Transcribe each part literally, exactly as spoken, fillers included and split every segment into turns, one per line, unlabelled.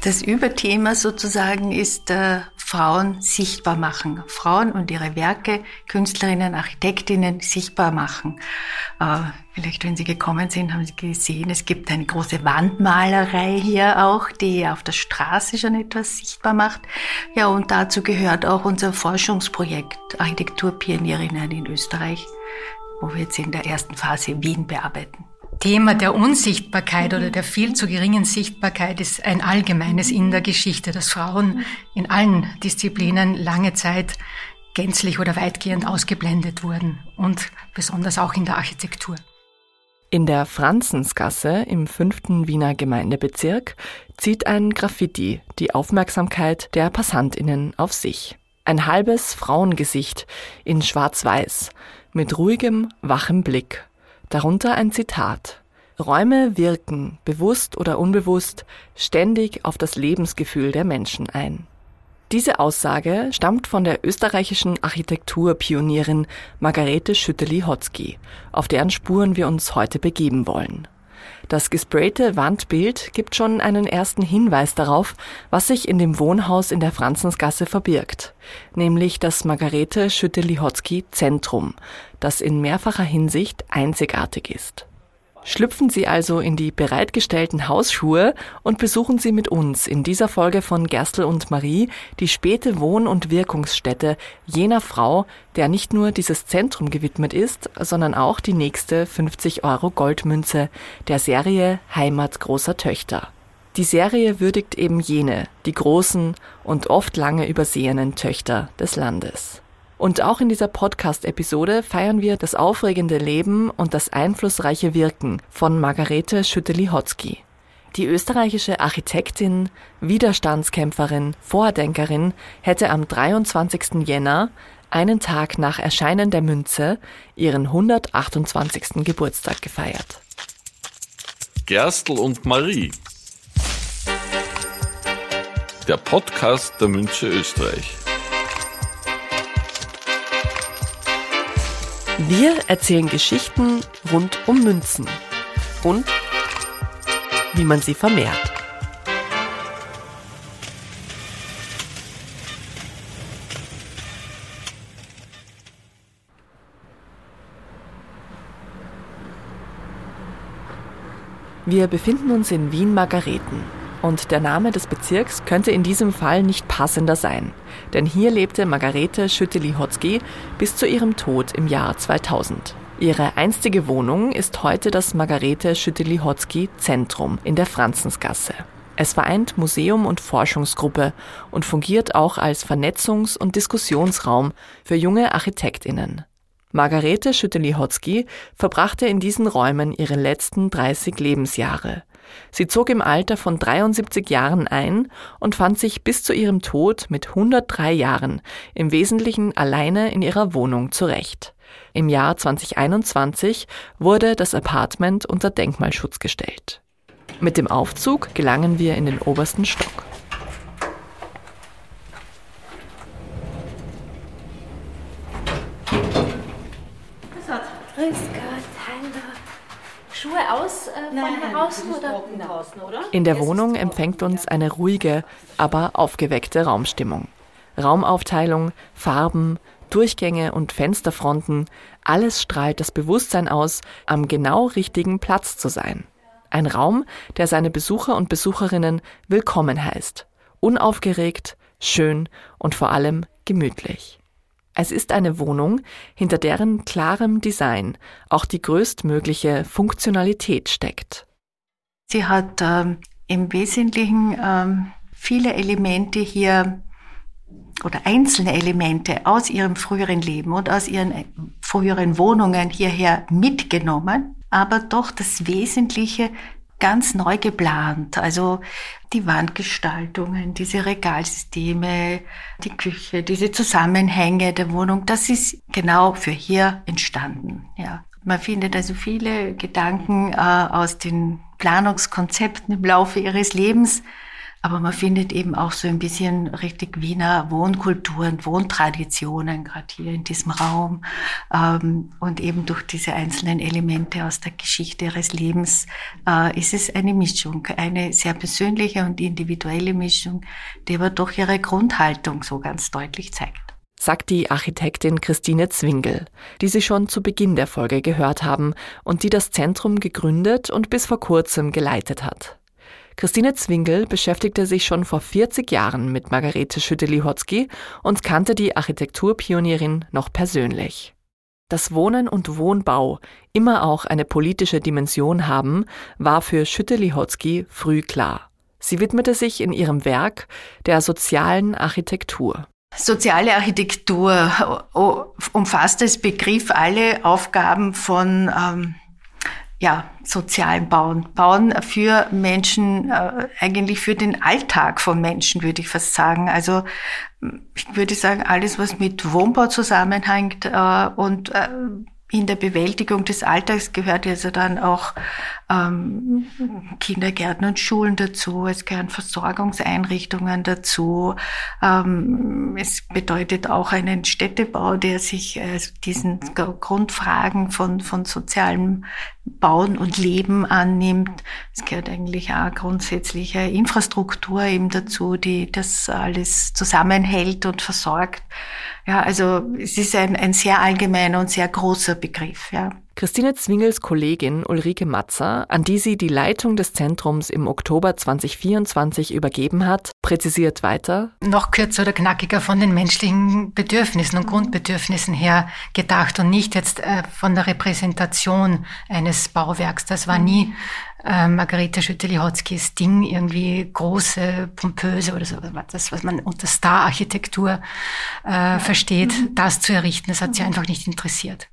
Das Überthema sozusagen ist äh, Frauen sichtbar machen. Frauen und ihre Werke, Künstlerinnen, Architektinnen sichtbar machen. Äh, vielleicht, wenn Sie gekommen sind, haben Sie gesehen, es gibt eine große Wandmalerei hier auch, die auf der Straße schon etwas sichtbar macht. Ja, und dazu gehört auch unser Forschungsprojekt Architekturpionierinnen in Österreich, wo wir jetzt in der ersten Phase Wien bearbeiten.
Thema der Unsichtbarkeit oder der viel zu geringen Sichtbarkeit ist ein allgemeines in der Geschichte, dass Frauen in allen Disziplinen lange Zeit gänzlich oder weitgehend ausgeblendet wurden und besonders auch in der Architektur.
In der Franzensgasse im fünften Wiener Gemeindebezirk zieht ein Graffiti die Aufmerksamkeit der PassantInnen auf sich. Ein halbes Frauengesicht in schwarz-weiß mit ruhigem, wachem Blick. Darunter ein Zitat. Räume wirken, bewusst oder unbewusst, ständig auf das Lebensgefühl der Menschen ein. Diese Aussage stammt von der österreichischen Architekturpionierin Margarete Schütte-Lihotzky, auf deren Spuren wir uns heute begeben wollen. Das gesprayte Wandbild gibt schon einen ersten Hinweis darauf, was sich in dem Wohnhaus in der Franzensgasse verbirgt, nämlich das Margarete Schütte-Lihotzky Zentrum, das in mehrfacher Hinsicht einzigartig ist. Schlüpfen Sie also in die bereitgestellten Hausschuhe und besuchen Sie mit uns in dieser Folge von Gerstl und Marie die späte Wohn- und Wirkungsstätte jener Frau, der nicht nur dieses Zentrum gewidmet ist, sondern auch die nächste fünfzig Euro Goldmünze der Serie Heimat großer Töchter. Die Serie würdigt eben jene, die großen und oft lange übersehenen Töchter des Landes. Und auch in dieser Podcast-Episode feiern wir das aufregende Leben und das einflussreiche Wirken von Margarete Schütte-Lihotzky. Die österreichische Architektin, Widerstandskämpferin, Vordenkerin hätte am dreiundzwanzigsten Jänner, einen Tag nach Erscheinen der Münze, ihren hundertachtundzwanzigsten Geburtstag gefeiert.
Gerstl und Marie. Der Podcast der Münze Österreich.
Wir erzählen Geschichten rund um Münzen und wie man sie vermehrt. Wir befinden uns in Wien-Margareten. Und der Name des Bezirks könnte in diesem Fall nicht passender sein. Denn hier lebte Margarete Schütte-Lihotzky bis zu ihrem Tod im Jahr zweitausend. Ihre einstige Wohnung ist heute das Margarete Schütte-Lihotzky Zentrum in der Franzensgasse. Es vereint Museum und Forschungsgruppe und fungiert auch als Vernetzungs- und Diskussionsraum für junge ArchitektInnen. Margarete Schütte-Lihotzky verbrachte in diesen Räumen ihre letzten dreißig Lebensjahre. Sie zog im Alter von dreiundsiebzig Jahren ein und fand sich bis zu ihrem Tod mit hundertdrei Jahren im Wesentlichen alleine in ihrer Wohnung zurecht. Im Jahr zweitausendeinundzwanzig wurde das Apartment unter Denkmalschutz gestellt. Mit dem Aufzug gelangen wir in den obersten Stock.
Grüß Gott, hallo. Schuhe aus äh, von draußen oder? Draußen, oder?
In der Wohnung empfängt uns eine ruhige, aber aufgeweckte Raumstimmung. Raumaufteilung, Farben, Durchgänge und Fensterfronten, alles strahlt das Bewusstsein aus, am genau richtigen Platz zu sein. Ein Raum, der seine Besucher und Besucherinnen willkommen heißt. Unaufgeregt, schön und vor allem gemütlich. Es ist eine Wohnung, hinter deren klarem Design auch die größtmögliche Funktionalität steckt.
Sie hat ähm, im Wesentlichen ähm, viele Elemente hier oder einzelne Elemente aus ihrem früheren Leben und aus ihren früheren Wohnungen hierher mitgenommen, aber doch das Wesentliche ganz neu geplant. Also die Wandgestaltungen, diese Regalsysteme, die Küche, diese Zusammenhänge der Wohnung, das ist genau für hier entstanden. Ja. Man findet also viele Gedanken äh, aus den Planungskonzepten im Laufe ihres Lebens Aber man findet eben auch so ein bisschen richtig Wiener Wohnkulturen, Wohntraditionen, gerade hier in diesem Raum. Ähm, und eben durch diese einzelnen Elemente aus der Geschichte ihres Lebens äh, ist es eine Mischung, eine sehr persönliche und individuelle Mischung, die aber doch ihre Grundhaltung so ganz deutlich zeigt.
Sagt die Architektin Christine Zwingel, die Sie schon zu Beginn der Folge gehört haben und die das Zentrum gegründet und bis vor kurzem geleitet hat. Christine Zwingel beschäftigte sich schon vor vierzig Jahren mit Margarete Schütte-Lihotzky und kannte die Architekturpionierin noch persönlich. Dass Wohnen und Wohnbau immer auch eine politische Dimension haben, war für Schütte-Lihotzky früh klar. Sie widmete sich in ihrem Werk der sozialen Architektur.
Soziale Architektur umfasst als Begriff alle Aufgaben von ähm, ja, sozialen Bauen. Bauen für Menschen, äh, eigentlich für den Alltag von Menschen, würde ich fast sagen. Also ich würde sagen, alles, was mit Wohnbau zusammenhängt äh, und äh, in der Bewältigung des Alltags gehört also dann auch ähm, Kindergärten und Schulen dazu, es gehören Versorgungseinrichtungen dazu. Ähm, es bedeutet auch einen Städtebau, der sich äh, diesen Grundfragen von, von sozialem Bauen und Leben annimmt. Es gehört eigentlich auch grundsätzliche Infrastruktur eben dazu, die das alles zusammenhält und versorgt. Ja, also es ist ein, ein sehr allgemeiner und sehr großer Begriff, ja.
Christine Zwingels Kollegin Ulrike Matzer, an die sie die Leitung des Zentrums im Oktober zweitausendvierundzwanzig übergeben hat, präzisiert weiter:
Noch kürzer oder knackiger von den menschlichen Bedürfnissen und Grundbedürfnissen her gedacht und nicht jetzt äh, von der Repräsentation eines Bauwerks. Das war nie äh, Margarete Schütte-Lihotzkys Ding, irgendwie große, pompöse oder so, das, was man unter Star-Architektur äh, versteht, das zu errichten. Das hat sie einfach nicht interessiert.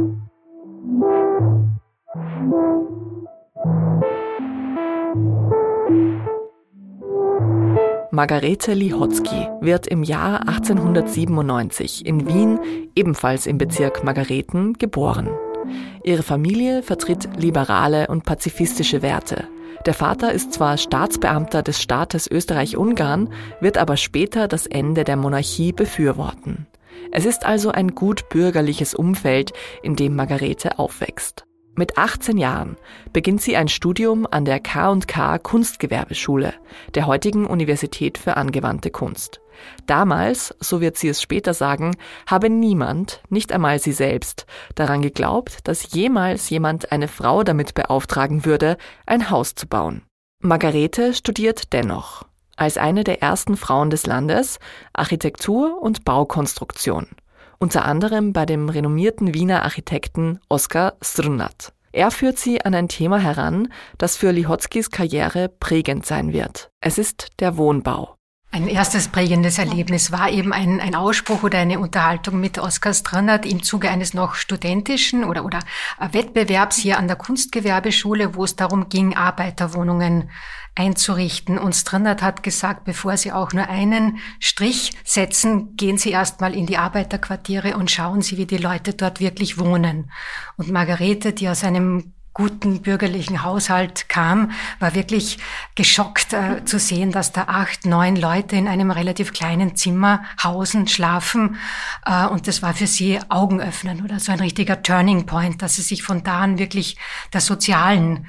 Margarete Lihotzky wird im Jahr achtzehnhundertsiebenundneunzig in Wien, ebenfalls im Bezirk Margareten, geboren. Ihre Familie vertritt liberale und pazifistische Werte. Der Vater ist zwar Staatsbeamter des Staates Österreich-Ungarn, wird aber später das Ende der Monarchie befürworten. Es ist also ein gut bürgerliches Umfeld, in dem Margarete aufwächst. Mit achtzehn Jahren beginnt sie ein Studium an der K und K Kunstgewerbeschule, der heutigen Universität für angewandte Kunst. Damals, so wird sie es später sagen, habe niemand, nicht einmal sie selbst, daran geglaubt, dass jemals jemand eine Frau damit beauftragen würde, ein Haus zu bauen. Margarete studiert dennoch, als eine der ersten Frauen des Landes, Architektur und Baukonstruktion. Unter anderem bei dem renommierten Wiener Architekten Oskar Strnad. Er führt sie an ein Thema heran, das für Lihotzkys Karriere prägend sein wird. Es ist der Wohnbau.
Ein erstes prägendes Erlebnis war eben ein, ein Ausspruch oder eine Unterhaltung mit Oskar Strnad im Zuge eines noch studentischen oder, oder Wettbewerbs hier an der Kunstgewerbeschule, wo es darum ging, Arbeiterwohnungen einzurichten. Und Strnad hat gesagt, bevor Sie auch nur einen Strich setzen, gehen Sie erstmal in die Arbeiterquartiere und schauen Sie, wie die Leute dort wirklich wohnen. Und Margarete, die aus einem guten bürgerlichen Haushalt kam, war wirklich geschockt äh, zu sehen, dass da acht, neun Leute in einem relativ kleinen Zimmer hausen, schlafen. Äh, und das war für sie augenöffnend oder so ein richtiger Turning Point, dass sie sich von da an wirklich der sozialen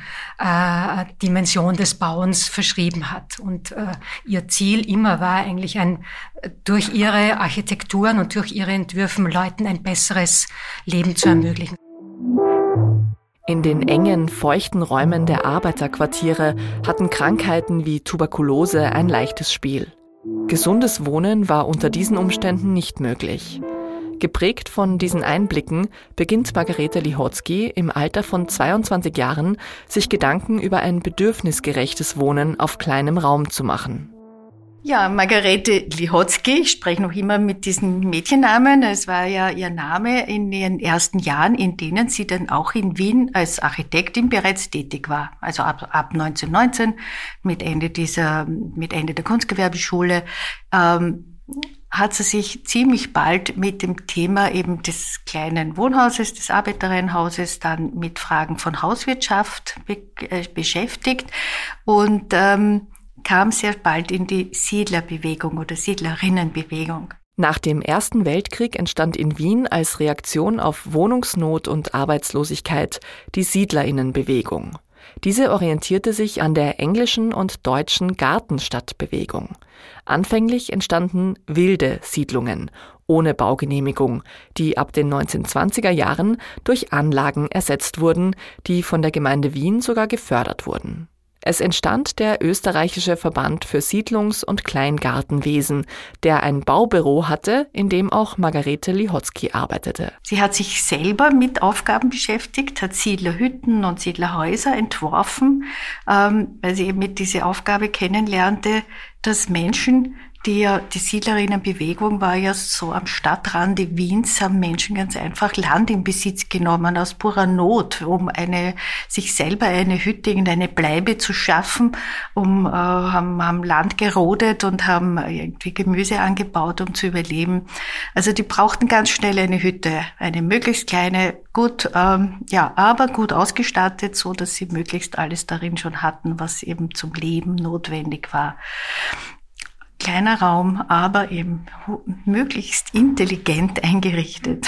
äh, Dimension des Bauens verschrieben hat. Und äh, ihr Ziel immer war eigentlich ein, durch ihre Architekturen und durch ihre Entwürfen Leuten ein besseres Leben zu ermöglichen.
In den engen, feuchten Räumen der Arbeiterquartiere hatten Krankheiten wie Tuberkulose ein leichtes Spiel. Gesundes Wohnen war unter diesen Umständen nicht möglich. Geprägt von diesen Einblicken beginnt Margarete Lihotzky im Alter von zweiundzwanzig Jahren, sich Gedanken über ein bedürfnisgerechtes Wohnen auf kleinem Raum zu machen.
Ja, Margarete Lihotzky, ich spreche noch immer mit diesem Mädchennamen. Es war ja ihr Name in ihren ersten Jahren, in denen sie dann auch in Wien als Architektin bereits tätig war. Also ab, ab neunzehnhundertneunzehn, mit Ende dieser, mit Ende der Kunstgewerbeschule, ähm, hat sie sich ziemlich bald mit dem Thema eben des kleinen Wohnhauses, des Arbeiterinnenhauses, dann mit Fragen von Hauswirtschaft be- äh, beschäftigt und ähm, kam sehr bald in die Siedlerbewegung oder Siedlerinnenbewegung.
Nach dem Ersten Weltkrieg entstand in Wien als Reaktion auf Wohnungsnot und Arbeitslosigkeit die Siedlerinnenbewegung. Diese orientierte sich an der englischen und deutschen Gartenstadtbewegung. Anfänglich entstanden wilde Siedlungen ohne Baugenehmigung, die ab den neunzehnhundertzwanziger Jahren durch Anlagen ersetzt wurden, die von der Gemeinde Wien sogar gefördert wurden. Es entstand der Österreichische Verband für Siedlungs- und Kleingartenwesen, der ein Baubüro hatte, in dem auch Margarete Lihotzky arbeitete.
Sie hat sich selber mit Aufgaben beschäftigt, hat Siedlerhütten und Siedlerhäuser entworfen, ähm, weil sie eben mit dieser Aufgabe kennenlernte, dass Menschen, die ja, die Siedlerinnenbewegung war ja so am Stadtrande Wiens, haben Menschen ganz einfach Land in Besitz genommen aus purer Not, um eine, sich selber eine Hütte in eine Bleibe zu schaffen, um, äh, haben, haben Land gerodet und haben irgendwie Gemüse angebaut, um zu überleben. Also die brauchten ganz schnell eine Hütte, eine möglichst kleine, gut, ähm, ja, aber gut ausgestattet, so dass sie möglichst alles darin schon hatten, was eben zum Leben notwendig war. Kleiner Raum, aber eben möglichst intelligent eingerichtet.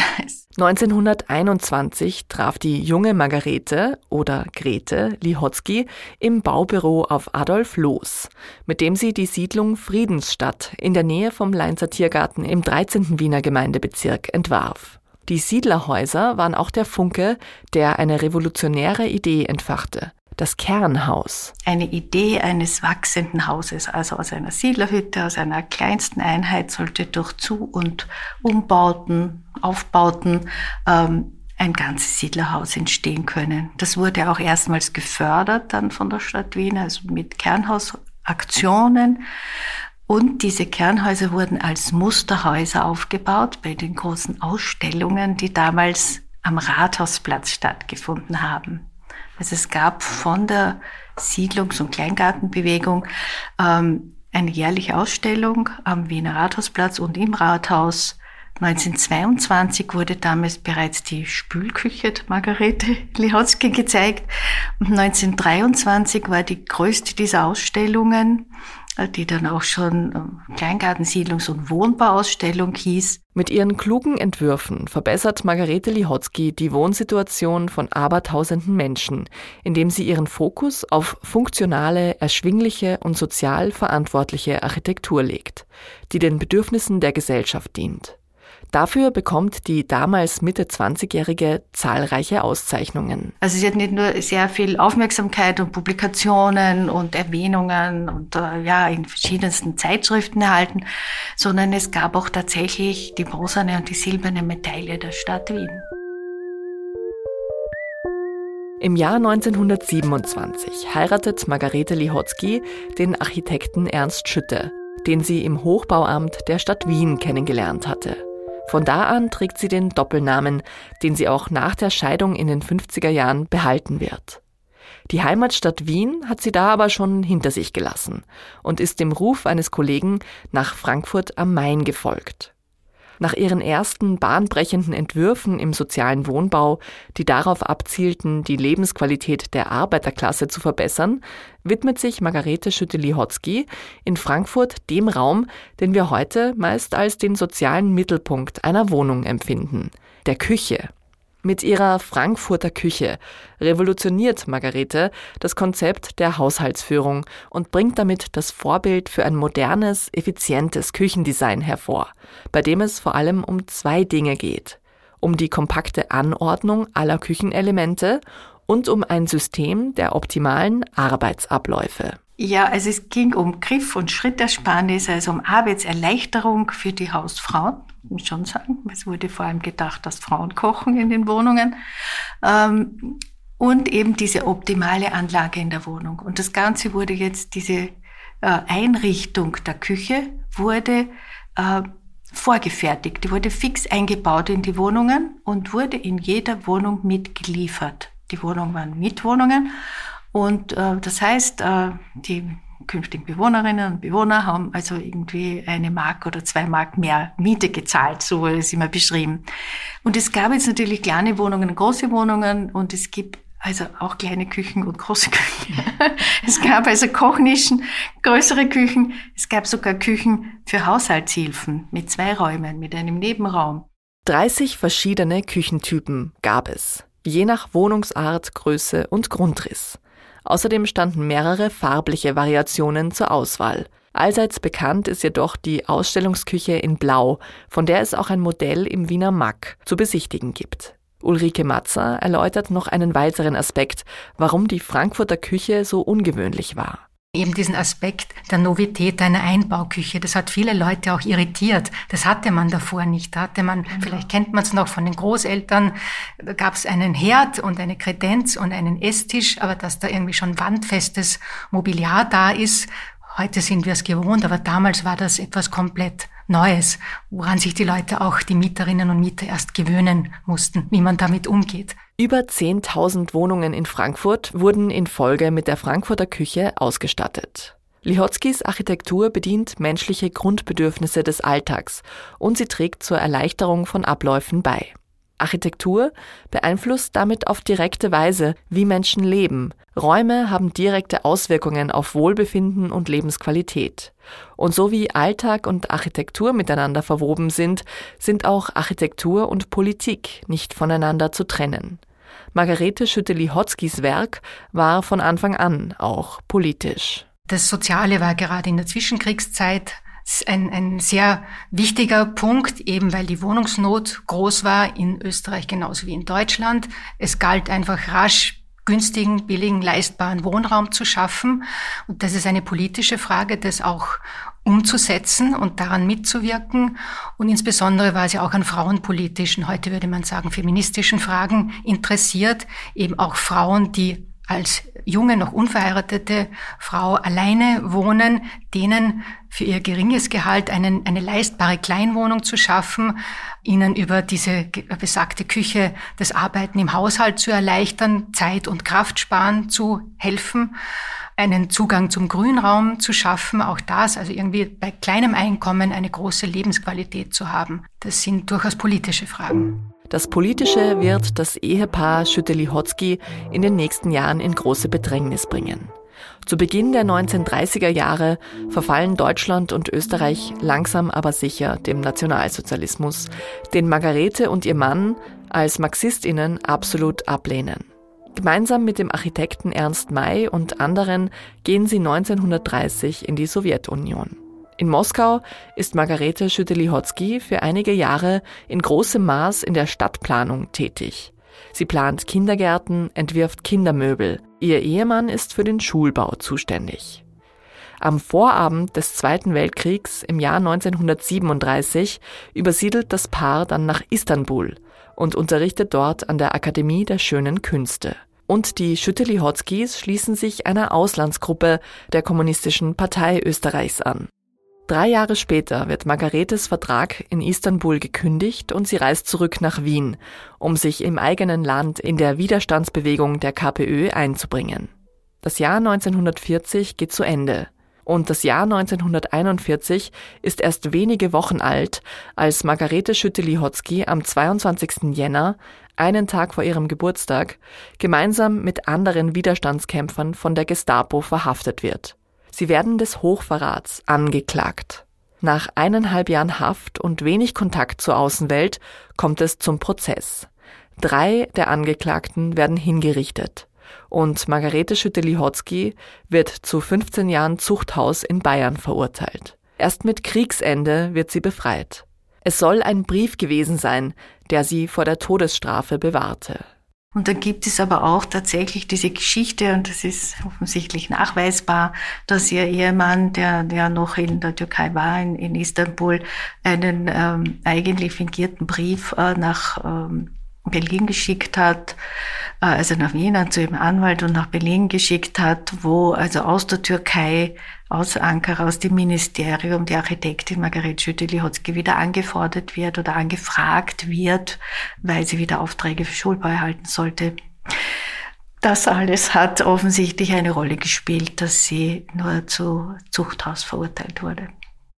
neunzehnhunderteinundzwanzig traf die junge Margarete oder Grete Lihotzky im Baubüro auf Adolf Loos, mit dem sie die Siedlung Friedensstadt in der Nähe vom Leinzer Tiergarten im dreizehnten Wiener Gemeindebezirk entwarf. Die Siedlerhäuser waren auch der Funke, der eine revolutionäre Idee entfachte. Das Kernhaus.
Eine Idee eines wachsenden Hauses, also aus einer Siedlerhütte, aus einer kleinsten Einheit sollte durch Zu- und Umbauten, Aufbauten ähm, ein ganzes Siedlerhaus entstehen können. Das wurde auch erstmals gefördert dann von der Stadt Wien, also mit Kernhausaktionen. Und diese Kernhäuser wurden als Musterhäuser aufgebaut bei den großen Ausstellungen, die damals am Rathausplatz stattgefunden haben. Also es gab von der Siedlungs- und Kleingartenbewegung ähm, eine jährliche Ausstellung am Wiener Rathausplatz und im Rathaus. neunzehnhundertzweiundzwanzig wurde damals bereits die Spülküche der Margarete Lihotzky gezeigt. Und neunzehnhundertdreiundzwanzig war die größte dieser Ausstellungen, die dann auch schon Kleingartensiedlungs- und Wohnbauausstellung hieß.
Mit ihren klugen Entwürfen verbessert Margarete Lihotzky die Wohnsituation von abertausenden Menschen, indem sie ihren Fokus auf funktionale, erschwingliche und sozial verantwortliche Architektur legt, die den Bedürfnissen der Gesellschaft dient. Dafür bekommt die damals Mitte zwanzigjährige zahlreiche Auszeichnungen.
Also sie hat nicht nur sehr viel Aufmerksamkeit und Publikationen und Erwähnungen und äh, ja in verschiedensten Zeitschriften erhalten, sondern es gab auch tatsächlich die bronzene und die silberne Medaille der Stadt Wien.
Im Jahr neunzehnhundertsiebenundzwanzig heiratet Margarete Lihotzky den Architekten Ernst Schütte, den sie im Hochbauamt der Stadt Wien kennengelernt hatte. Von da an trägt sie den Doppelnamen, den sie auch nach der Scheidung in den fünfziger Jahren behalten wird. Die Heimatstadt Wien hat sie da aber schon hinter sich gelassen und ist dem Ruf eines Kollegen nach Frankfurt am Main gefolgt. Nach ihren ersten bahnbrechenden Entwürfen im sozialen Wohnbau, die darauf abzielten, die Lebensqualität der Arbeiterklasse zu verbessern, widmet sich Margarete Schütte-Lihotzky in Frankfurt dem Raum, den wir heute meist als den sozialen Mittelpunkt einer Wohnung empfinden, der Küche. Mit ihrer Frankfurter Küche revolutioniert Margarete das Konzept der Haushaltsführung und bringt damit das Vorbild für ein modernes, effizientes Küchendesign hervor, bei dem es vor allem um zwei Dinge geht: um die kompakte Anordnung aller Küchenelemente und um ein System der optimalen Arbeitsabläufe.
Ja, also es ging um Griff- und Schrittersparnis, also um Arbeitserleichterung für die Hausfrauen, muss ich schon sagen. Es wurde vor allem gedacht, dass Frauen kochen in den Wohnungen. Ähm, und eben diese optimale Anlage in der Wohnung. Und das Ganze wurde jetzt, diese äh, Einrichtung der Küche wurde äh, vorgefertigt. Die wurde fix eingebaut in die Wohnungen und wurde in jeder Wohnung mitgeliefert. Die Wohnungen waren Mietwohnungen. Und äh, das heißt, äh, die künftigen Bewohnerinnen und Bewohner haben also irgendwie eine Mark oder zwei Mark mehr Miete gezahlt, so wurde es immer beschrieben. Und es gab jetzt natürlich kleine Wohnungen, große Wohnungen und es gibt also auch kleine Küchen und große Küchen. Es gab also Kochnischen, größere Küchen. Es gab sogar Küchen für Haushaltshilfen mit zwei Räumen, mit einem Nebenraum.
dreißig verschiedene Küchentypen gab es, je nach Wohnungsart, Größe und Grundriss. Außerdem standen mehrere farbliche Variationen zur Auswahl. Allseits bekannt ist jedoch die Ausstellungsküche in Blau, von der es auch ein Modell im Wiener Mack zu besichtigen gibt. Ulrike Matzer erläutert noch einen weiteren Aspekt, warum die Frankfurter Küche so ungewöhnlich war.
Eben diesen Aspekt der Novität einer Einbauküche, das hat viele Leute auch irritiert. Das hatte man davor nicht. Da hatte man, mhm. vielleicht kennt man es noch von den Großeltern, da gab es einen Herd und eine Kredenz und einen Esstisch, aber dass da irgendwie schon wandfestes Mobiliar da ist, heute sind wir es gewohnt, aber damals war das etwas komplett Neues, woran sich die Leute, auch die Mieterinnen und Mieter, erst gewöhnen mussten, wie man damit umgeht.
Über zehntausend Wohnungen in Frankfurt wurden in Folge mit der Frankfurter Küche ausgestattet. Lihotzkys Architektur bedient menschliche Grundbedürfnisse des Alltags und sie trägt zur Erleichterung von Abläufen bei. Architektur beeinflusst damit auf direkte Weise, wie Menschen leben. Räume haben direkte Auswirkungen auf Wohlbefinden und Lebensqualität. Und so wie Alltag und Architektur miteinander verwoben sind, sind auch Architektur und Politik nicht voneinander zu trennen. Margarete Schütte-Lihotzkys Werk war von Anfang an auch politisch.
Das Soziale war gerade in der Zwischenkriegszeit Ein, ein sehr wichtiger Punkt, eben weil die Wohnungsnot groß war in Österreich genauso wie in Deutschland. Es galt einfach rasch günstigen, billigen, leistbaren Wohnraum zu schaffen. Und das ist eine politische Frage, das auch umzusetzen und daran mitzuwirken. Und insbesondere war sie auch an frauenpolitischen, heute würde man sagen feministischen Fragen interessiert. Eben auch Frauen, die als junge, noch unverheiratete Frau alleine wohnen, denen für ihr geringes Gehalt einen, eine leistbare Kleinwohnung zu schaffen, ihnen über diese besagte Küche das Arbeiten im Haushalt zu erleichtern, Zeit und Kraft sparen zu helfen, einen Zugang zum Grünraum zu schaffen, auch das, also irgendwie bei kleinem Einkommen eine große Lebensqualität zu haben. Das sind durchaus politische Fragen.
Das Politische wird das Ehepaar Schütte-Lihotzky in den nächsten Jahren in große Bedrängnis bringen. Zu Beginn der neunzehnhundertdreißiger Jahre verfallen Deutschland und Österreich langsam aber sicher dem Nationalsozialismus, den Margarete und ihr Mann als MarxistInnen absolut ablehnen. Gemeinsam mit dem Architekten Ernst May und anderen gehen sie neunzehnhundertdreißig in die Sowjetunion. In Moskau ist Margarete Schütte-Lihotzky für einige Jahre in großem Maß in der Stadtplanung tätig. Sie plant Kindergärten, entwirft Kindermöbel. Ihr Ehemann ist für den Schulbau zuständig. Am Vorabend des Zweiten Weltkriegs im Jahr neunzehnhundertsiebenunddreißig übersiedelt das Paar dann nach Istanbul und unterrichtet dort an der Akademie der Schönen Künste. Und die Schütte-Lihotzkys schließen sich einer Auslandsgruppe der Kommunistischen Partei Österreichs an. Drei Jahre später wird Margaretes Vertrag in Istanbul gekündigt und sie reist zurück nach Wien, um sich im eigenen Land in der Widerstandsbewegung der KPÖ einzubringen. Das Jahr neunzehnhundertvierzig geht zu Ende und das Jahr neunzehnhunderteinundvierzig ist erst wenige Wochen alt, als Margarete Schütte-Lihotzky am zweiundzwanzigsten Jänner, einen Tag vor ihrem Geburtstag, gemeinsam mit anderen Widerstandskämpfern von der Gestapo verhaftet wird. Sie werden des Hochverrats angeklagt. Nach eineinhalb Jahren Haft und wenig Kontakt zur Außenwelt kommt es zum Prozess. Drei der Angeklagten werden hingerichtet und Margarete Schütte-Lihotzky wird zu fünfzehn Jahren Zuchthaus in Bayern verurteilt. Erst mit Kriegsende wird sie befreit. Es soll ein Brief gewesen sein, der sie vor der Todesstrafe bewahrte.
Und dann gibt es aber auch tatsächlich diese Geschichte, und das ist offensichtlich nachweisbar, dass ihr Ehemann, der, der noch in der Türkei war, in, in Istanbul, einen ähm, eigentlich fingierten Brief äh, nach ähm, Berlin geschickt hat, äh, also nach Wien zu ihrem Anwalt und nach Berlin geschickt hat, wo also aus der Türkei, aus Ankara, aus dem Ministerium, die Architektin Margarete Schütte-Lihotzky wieder angefordert wird oder angefragt wird, weil sie wieder Aufträge für Schulbau erhalten sollte. Das alles hat offensichtlich eine Rolle gespielt, dass sie nur zu Zuchthaus verurteilt wurde.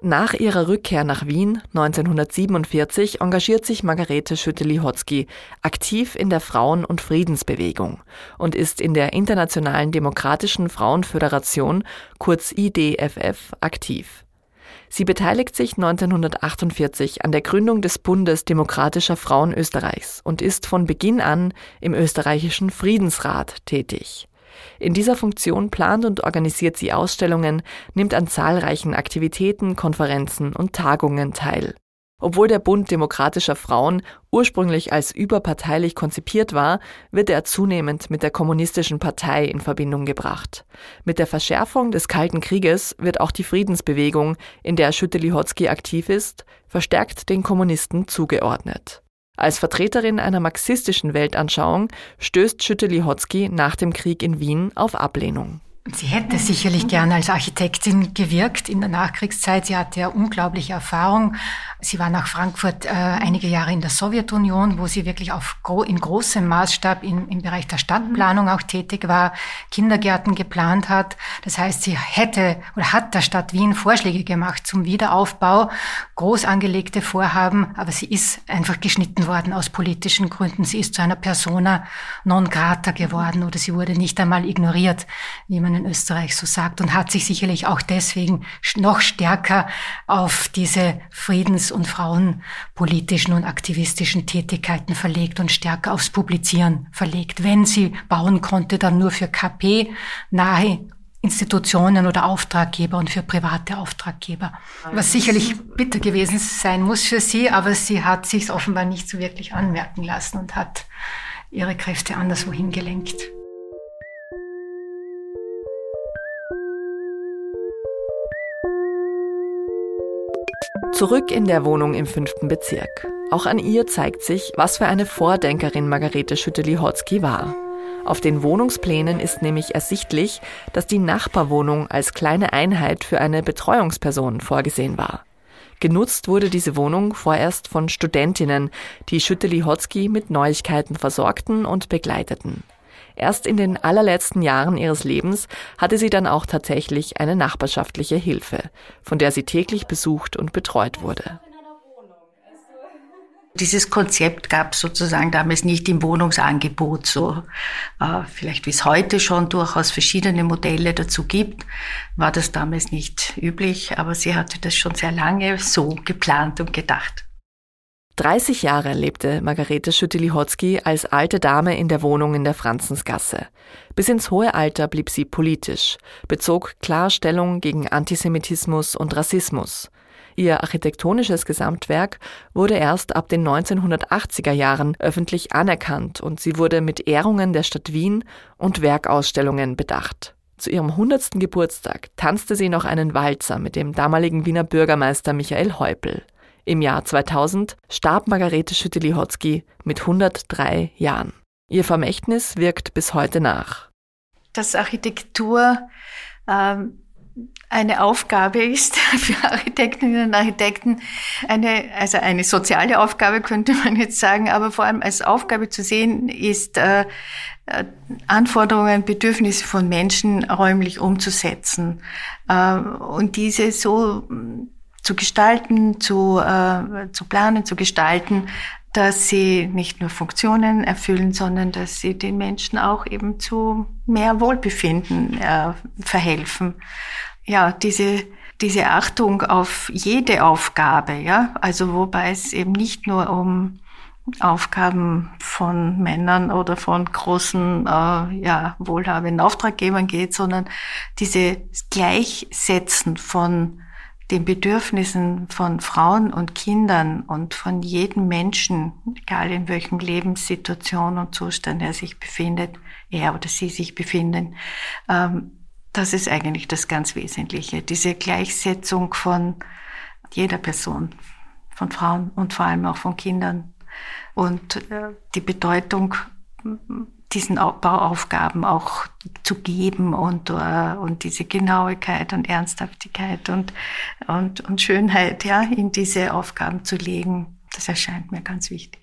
Nach ihrer Rückkehr nach Wien neunzehnhundertsiebenundvierzig engagiert sich Margarete Schütte-Lihotzky aktiv in der Frauen- und Friedensbewegung und ist in der Internationalen Demokratischen Frauenföderation, kurz I D F F, aktiv. Sie beteiligt sich neunzehnhundertachtundvierzig an der Gründung des Bundes demokratischer Frauen Österreichs und ist von Beginn an im österreichischen Friedensrat tätig. In dieser Funktion plant und organisiert sie Ausstellungen, nimmt an zahlreichen Aktivitäten, Konferenzen und Tagungen teil. Obwohl der Bund demokratischer Frauen ursprünglich als überparteilich konzipiert war, wird er zunehmend mit der Kommunistischen Partei in Verbindung gebracht. Mit der Verschärfung des Kalten Krieges wird auch die Friedensbewegung, in der Schütte-Lihotzky aktiv ist, verstärkt den Kommunisten zugeordnet. Als Vertreterin einer marxistischen Weltanschauung stößt Schütte-Lihotzky nach dem Krieg in Wien auf Ablehnung.
Sie hätte sicherlich gerne als Architektin gewirkt in der Nachkriegszeit. Sie hatte ja unglaubliche Erfahrung. Sie war nach Frankfurt äh, einige Jahre in der Sowjetunion, wo sie wirklich auf gro- in großem Maßstab in, im Bereich der Stadtplanung auch tätig war, Kindergärten geplant hat. Das heißt, sie hätte oder hat der Stadt Wien Vorschläge gemacht zum Wiederaufbau, groß angelegte Vorhaben, aber sie ist einfach geschnitten worden aus politischen Gründen. Sie ist zu einer Persona non grata geworden oder sie wurde nicht einmal ignoriert, wie man in Österreich so sagt, und hat sich sicherlich auch deswegen noch stärker auf diese friedens- und frauenpolitischen und aktivistischen Tätigkeiten verlegt und stärker aufs Publizieren verlegt. Wenn sie bauen konnte, dann nur für K P-nahe Institutionen oder Auftraggeber und für private Auftraggeber. Was sicherlich bitter gewesen sein muss für sie, aber sie hat sich offenbar nicht so wirklich anmerken lassen und hat ihre Kräfte anderswohin gelenkt.
Zurück in der Wohnung im fünften Bezirk. Auch an ihr zeigt sich, was für eine Vordenkerin Margarete Schütte-Lihotzky war. Auf den Wohnungsplänen ist nämlich ersichtlich, dass die Nachbarwohnung als kleine Einheit für eine Betreuungsperson vorgesehen war. Genutzt wurde diese Wohnung vorerst von Studentinnen, die Schütte-Lihotzky mit Neuigkeiten versorgten und begleiteten. Erst in den allerletzten Jahren ihres Lebens hatte sie dann auch tatsächlich eine nachbarschaftliche Hilfe, von der sie täglich besucht und betreut wurde.
Dieses Konzept gab es sozusagen damals nicht im Wohnungsangebot, so äh, vielleicht wie es heute schon durchaus verschiedene Modelle dazu gibt, war das damals nicht üblich, aber sie hatte das schon sehr lange so geplant und gedacht.
dreißig Jahre lebte Margarete Schütte-Lihotzky als alte Dame in der Wohnung in der Franzensgasse. Bis ins hohe Alter blieb sie politisch, bezog klar Stellung gegen Antisemitismus und Rassismus. Ihr architektonisches Gesamtwerk wurde erst ab den neunzehnhundertachtziger Jahren öffentlich anerkannt und sie wurde mit Ehrungen der Stadt Wien und Werkausstellungen bedacht. Zu ihrem hundertsten Geburtstag tanzte sie noch einen Walzer mit dem damaligen Wiener Bürgermeister Michael Häupl. Im Jahr zweitausend starb Margarete Schütte-Lihotzky mit hundertdrei Jahren. Ihr Vermächtnis wirkt bis heute nach.
Dass Architektur ähm, eine Aufgabe ist für Architektinnen und Architekten, eine, also eine soziale Aufgabe könnte man jetzt sagen, aber vor allem als Aufgabe zu sehen ist, äh, Anforderungen, Bedürfnisse von Menschen räumlich umzusetzen äh, und diese so zu gestalten, zu, äh, zu planen, zu gestalten, dass sie nicht nur Funktionen erfüllen, sondern dass sie den Menschen auch eben zu mehr Wohlbefinden äh, verhelfen. Ja, diese, diese Achtung auf jede Aufgabe, ja, also wobei es eben nicht nur um Aufgaben von Männern oder von großen, äh, ja, wohlhabenden Auftraggebern geht, sondern diese Gleichsetzen von den Bedürfnissen von Frauen und Kindern und von jedem Menschen, egal in welchem Lebenssituation und Zustand er sich befindet, er oder sie sich befinden, ähm, das ist eigentlich das ganz Wesentliche. Diese Gleichsetzung von jeder Person, von Frauen und vor allem auch von Kindern und äh, die Bedeutung, diesen Bauaufgaben auch zu geben und, uh, und diese Genauigkeit und Ernsthaftigkeit und, und, und Schönheit, ja, in diese Aufgaben zu legen, das erscheint mir ganz wichtig.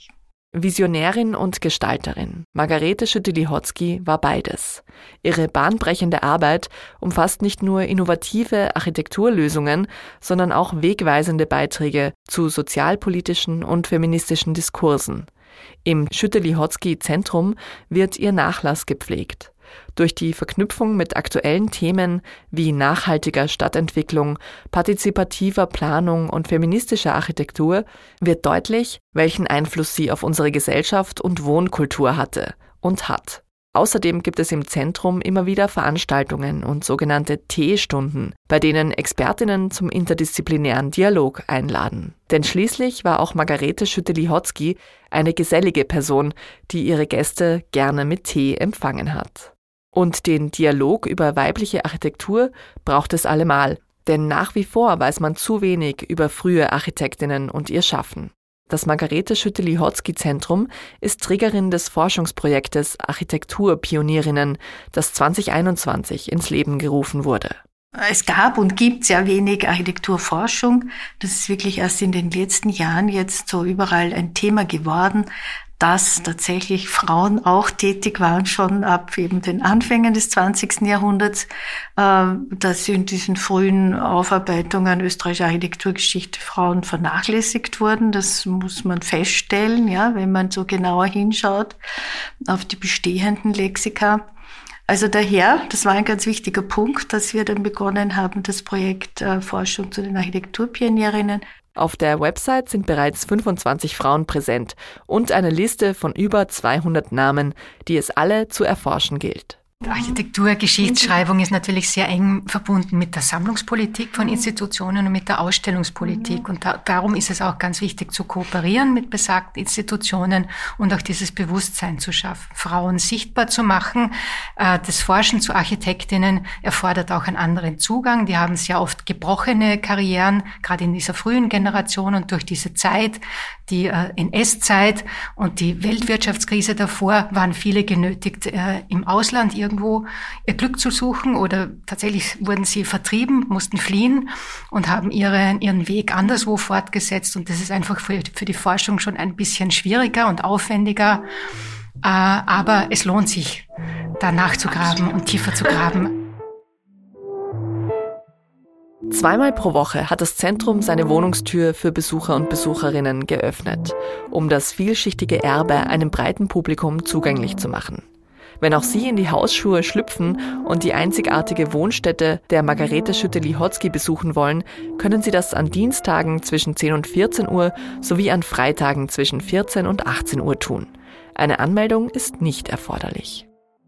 Visionärin und Gestalterin, Margarete Schütte-Lihotzky war beides. Ihre bahnbrechende Arbeit umfasst nicht nur innovative Architekturlösungen, sondern auch wegweisende Beiträge zu sozialpolitischen und feministischen Diskursen. Im Schütte-Lihotzky-Zentrum wird ihr Nachlass gepflegt. Durch die Verknüpfung mit aktuellen Themen wie nachhaltiger Stadtentwicklung, partizipativer Planung und feministischer Architektur wird deutlich, welchen Einfluss sie auf unsere Gesellschaft und Wohnkultur hatte und hat. Außerdem gibt es im Zentrum immer wieder Veranstaltungen und sogenannte Teestunden, bei denen Expertinnen zum interdisziplinären Dialog einladen. Denn schließlich war auch Margarete Schütte-Lihotzky eine gesellige Person, die ihre Gäste gerne mit Tee empfangen hat. Und den Dialog über weibliche Architektur braucht es allemal, denn nach wie vor weiß man zu wenig über frühe Architektinnen und ihr Schaffen. Das Margarete Schütte-Lihotzky-Zentrum ist Trägerin des Forschungsprojektes Architekturpionierinnen, das zwanzig einundzwanzig ins Leben gerufen wurde.
Es gab und gibt sehr wenig Architekturforschung. Das ist wirklich erst in den letzten Jahren jetzt so überall ein Thema geworden, dass tatsächlich Frauen auch tätig waren, schon ab eben den Anfängen des zwanzigsten Jahrhunderts, äh, dass in diesen frühen Aufarbeitungen österreichischer Architekturgeschichte Frauen vernachlässigt wurden. Das muss man feststellen, ja, wenn man so genauer hinschaut auf die bestehenden Lexika. Also daher, das war ein ganz wichtiger Punkt, dass wir dann begonnen haben, das Projekt äh, Forschung zu den Architekturpionierinnen.
Auf der Website sind bereits fünfundzwanzig Frauen präsent und eine Liste von über zweihundert Namen, die es alle zu erforschen gilt.
Architektur, Geschichtsschreibung ist natürlich sehr eng verbunden mit der Sammlungspolitik von Institutionen und mit der Ausstellungspolitik. Und da, darum ist es auch ganz wichtig zu kooperieren mit besagten Institutionen und auch dieses Bewusstsein zu schaffen, Frauen sichtbar zu machen. Das Forschen zu Architektinnen erfordert auch einen anderen Zugang. Die haben sehr oft gebrochene Karrieren, gerade in dieser frühen Generation, und durch diese Zeit, die N S-Zeit und die Weltwirtschaftskrise davor, waren viele genötigt, im Ausland irgendwo ihr Glück zu suchen, oder tatsächlich wurden sie vertrieben, mussten fliehen und haben ihre, ihren Weg anderswo fortgesetzt. Und das ist einfach für, für die Forschung schon ein bisschen schwieriger und aufwendiger. Aber es lohnt sich, da nachzugraben und tiefer zu graben.
Zweimal pro Woche hat das Zentrum seine Wohnungstür für Besucher und Besucherinnen geöffnet, um das vielschichtige Erbe einem breiten Publikum zugänglich zu machen. Wenn auch Sie in die Hausschuhe schlüpfen und die einzigartige Wohnstätte der Margarete Schütte-Lihotzky besuchen wollen, können Sie das an Dienstagen zwischen zehn und vierzehn Uhr sowie an Freitagen zwischen vierzehn und achtzehn Uhr tun. Eine Anmeldung ist nicht erforderlich.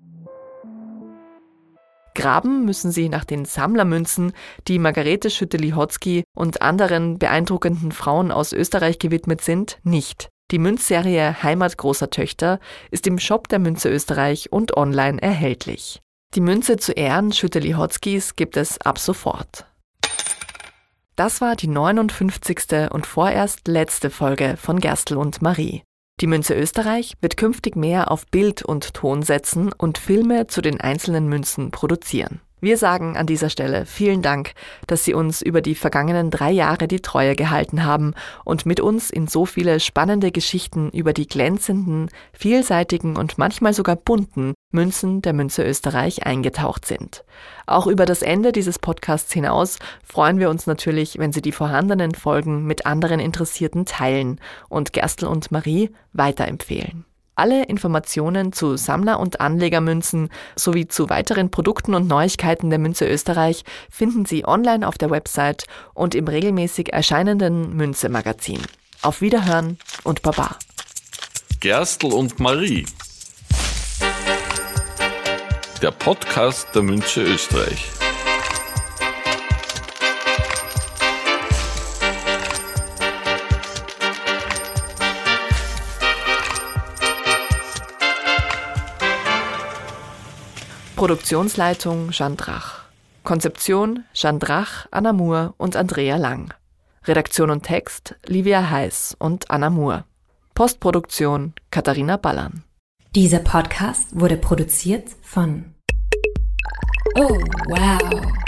Graben müssen Sie nach den Sammlermünzen, die Margarete Schütte-Lihotzky und anderen beeindruckenden Frauen aus Österreich gewidmet sind, nicht. Die Münzserie Heimat großer Töchter ist im Shop der Münze Österreich und online erhältlich. Die Münze zu Ehren Schütte-Lihotzkys gibt es ab sofort. Das war die neunundfünfzigste und vorerst letzte Folge von Gerstl und Marie. Die Münze Österreich wird künftig mehr auf Bild und Ton setzen und Filme zu den einzelnen Münzen produzieren. Wir sagen an dieser Stelle vielen Dank, dass Sie uns über die vergangenen drei Jahre die Treue gehalten haben und mit uns in so viele spannende Geschichten über die glänzenden, vielseitigen und manchmal sogar bunten Münzen der Münze Österreich eingetaucht sind. Auch über das Ende dieses Podcasts hinaus freuen wir uns natürlich, wenn Sie die vorhandenen Folgen mit anderen Interessierten teilen und Gerstl und Marie weiterempfehlen. Alle Informationen zu Sammler- und Anlegermünzen sowie zu weiteren Produkten und Neuigkeiten der Münze Österreich finden Sie online auf der Website und im regelmäßig erscheinenden Münze-Magazin. Auf Wiederhören und Baba.
Gerstl und Marie. Der Podcast der Münze Österreich.
Produktionsleitung Jeanne Drach. Konzeption Jeanne Drach, Anna Moore und Andrea Lang. Redaktion und Text Livia Heiß und Anna Moore. Postproduktion Katharina Ballern.
Dieser Podcast wurde produziert von Oh, wow.